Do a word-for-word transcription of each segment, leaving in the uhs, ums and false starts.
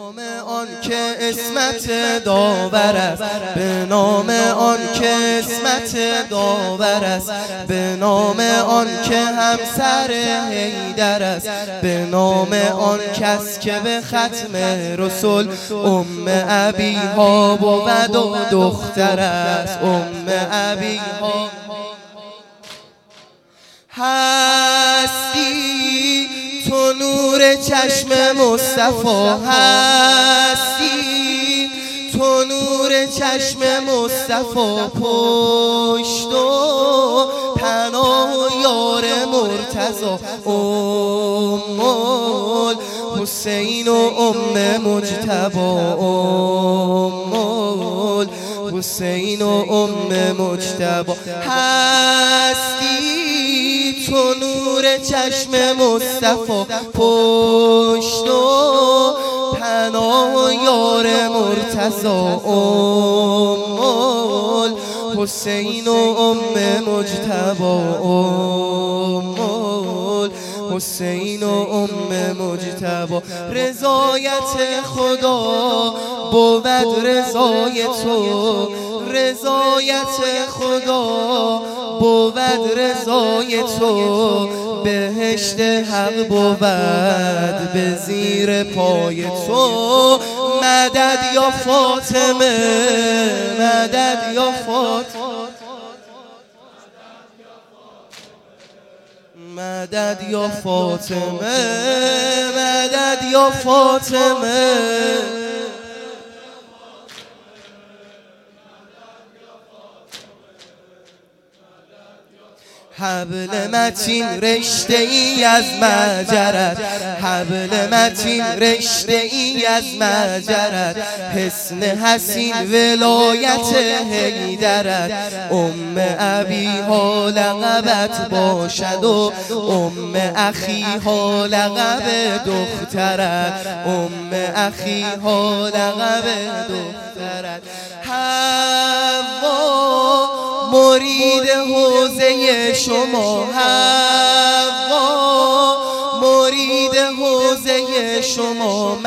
نام آن که اسمت داور است، به نام آن که اسمت داور است، به نام آن که همسر حیدر است، به نام آن کس که به ختم رسول ام ابیها بود و دختر است. ام ابیها هستی تو نور چشم مصطفی، هستی تو نور چشم مصطفی، پشت و پناه و یار مرتضی، ام الحسین و ام مجتبی، ام الحسین و ام مجتبی. هستی تو نور چشم مصطفی، پشت و پناه و یار مرتضی، ام الحسین و ام مجتبی، ام الحسین و ام مجتبی. رضایت خدا بود رضای تو، رضایت خدا بود رضای تو، بهشت حق بود به زیر پای تو. مدد یا فاطمه، مدد یا فاطمه، مدد یا فاطمه، مدد یا فاطمه. حبل متین رشته ای از مجرد، حبل متین رشته ای از مجرد، حسن حسین ولایت حیدرت. ام ابیها لقبت باشد و ام اخیها لقب دخترت، ام اخیها لقب دخترت. حوا مرید حوزه شما، حوا مرید حوزه شما،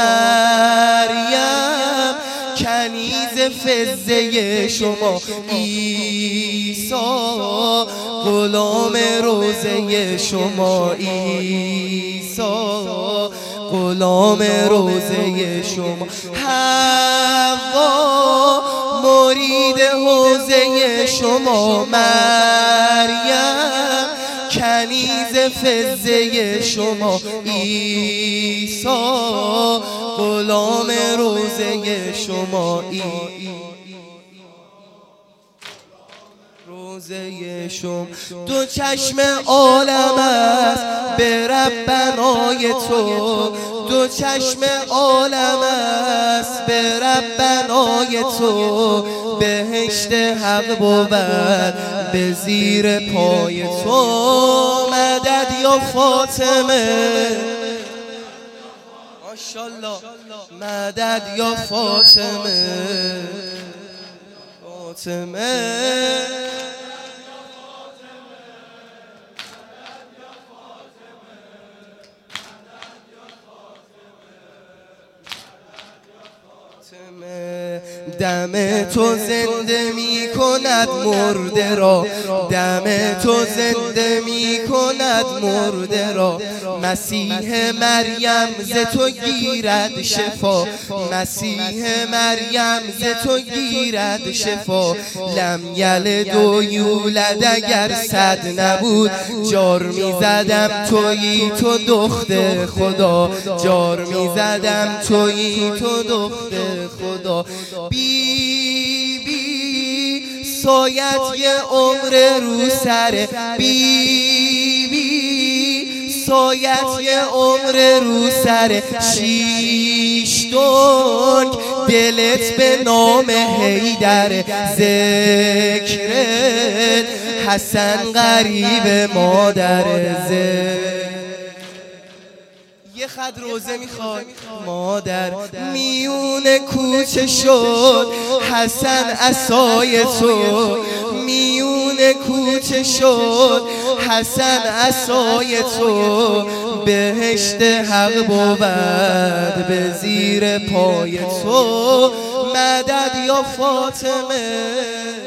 مریم کنیز فضه شما، عیسی غلام روزه شما، عیسی غلام روزه شما. حوا مرید حوزه شما، مریم کنیز فضه شما، عیسی غلام روزه شما، روزه شما. دو چشم عالم است به ربنای تو، دو چشم عالم است به ربنای تو، بهشت حق بود به زیر پای تو. مدد یا فاطمه، ماشاءالله، مدد یا فاطمه، فاطمه. دم تو زنده می کند مرده را، دم تو زنده می کند مرده را، مسیح مریم ز تو گیرد شفا، مسیح مریم ز تو گیرد شفا. لم یلد و یولد اگر صد نبود، جار می زدم تویی تو دختر خدا، جار می زدم تویی تو دختر خدا. بی بی سایت یه عمر رو سر، بی بی سایت یه عمر رو سر، شیش دنگ دلت به نام حیدر، ذکرت حسن غریب مادر. ذکر یه خد روزه میخواد مادر، میون کوچه شد حسن عصای تو، میون کوچه شد حسن عصای تو، بهشت حق بود به زیر پای تو. مدد یا فاطمه